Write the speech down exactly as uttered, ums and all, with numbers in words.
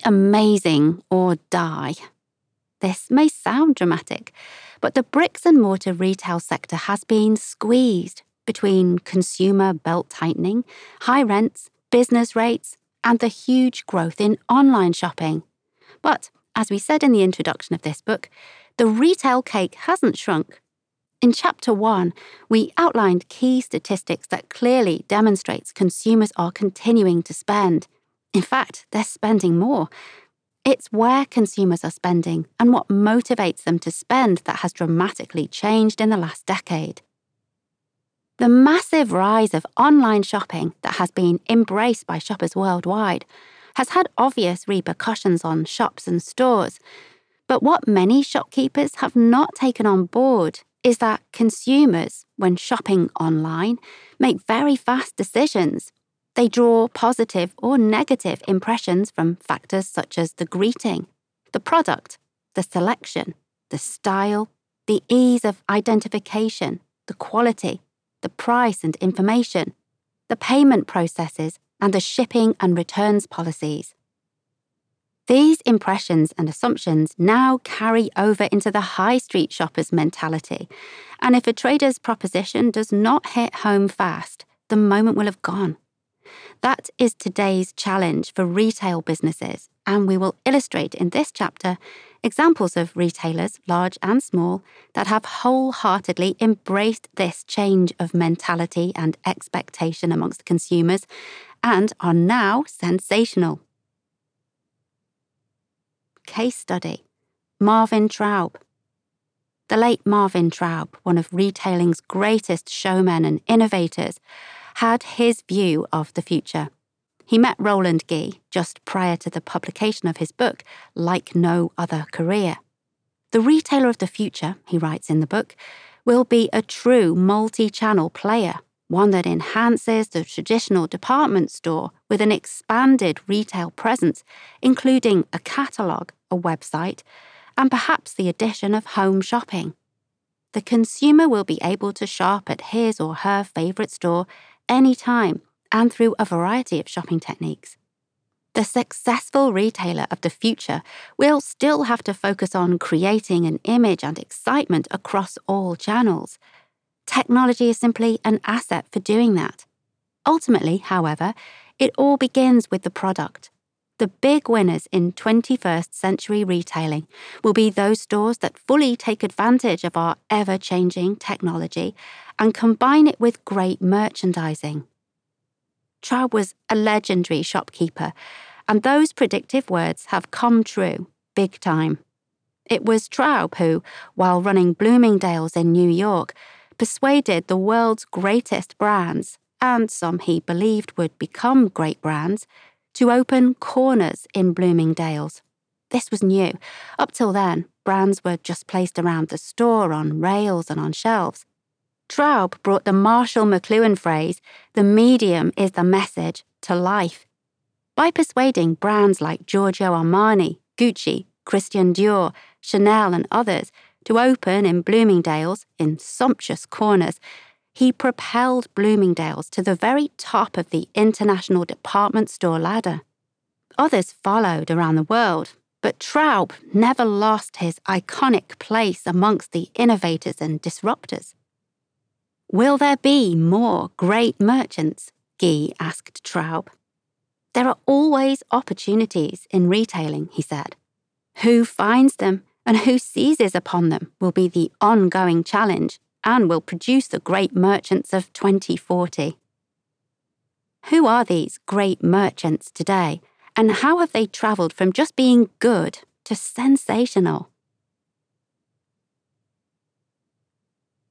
amazing or die. This may sound dramatic, but the bricks and mortar retail sector has been squeezed between consumer belt-tightening, high rents, business rates, and the huge growth in online shopping. But, as we said in the introduction of this book, the retail cake hasn't shrunk. In Chapter one, we outlined key statistics that clearly demonstrates consumers are continuing to spend. In fact, they're spending more. It's where consumers are spending and what motivates them to spend that has dramatically changed in the last decade. The massive rise of online shopping that has been embraced by shoppers worldwide has had obvious repercussions on shops and stores. But what many shopkeepers have not taken on board is that consumers, when shopping online, make very fast decisions. They draw positive or negative impressions from factors such as the greeting, the product, the selection, the style, the ease of identification, the quality, the price and information, the payment processes, and the shipping and returns policies. These impressions and assumptions now carry over into the high street shopper's mentality, and if a trader's proposition does not hit home fast, the moment will have gone. That is today's challenge for retail businesses, and we will illustrate in this chapter examples of retailers, large and small, that have wholeheartedly embraced this change of mentality and expectation amongst consumers and are now sensational. Case study: Marvin Traub. The late Marvin Traub, one of retailing's greatest showmen and innovators, had his view of the future. He met Roland Guy just prior to the publication of his book, Like No Other Career. The retailer of the future, he writes in the book, will be a true multi-channel player, one that enhances the traditional department store with an expanded retail presence, including a catalogue, a website, and perhaps the addition of home shopping. The consumer will be able to shop at his or her favourite store anytime and through a variety of shopping techniques. The successful retailer of the future will still have to focus on creating an image and excitement across all channels. Technology is simply an asset for doing that. Ultimately, however, it all begins with the product. The big winners in twenty-first century retailing will be those stores that fully take advantage of our ever-changing technology and combine it with great merchandising. Traub was a legendary shopkeeper, and those predictive words have come true, big time. It was Traub who, while running Bloomingdale's in New York, persuaded the world's greatest brands, and some he believed would become great brands, to open corners in Bloomingdale's. This was new. Up till then, brands were just placed around the store on rails and on shelves. Traub brought the Marshall McLuhan phrase, "the medium is the message," to life. By persuading brands like Giorgio Armani, Gucci, Christian Dior, Chanel and others to open in Bloomingdale's in sumptuous corners, he propelled Bloomingdale's to the very top of the international department store ladder. Others followed around the world, but Traub never lost his iconic place amongst the innovators and disruptors. "Will there be more great merchants?" Guy asked Traub. "There are always opportunities in retailing," he said. "Who finds them and who seizes upon them will be the ongoing challenge and will produce the great merchants of twenty forty. Who are these great merchants today, and how have they travelled from just being good to sensational?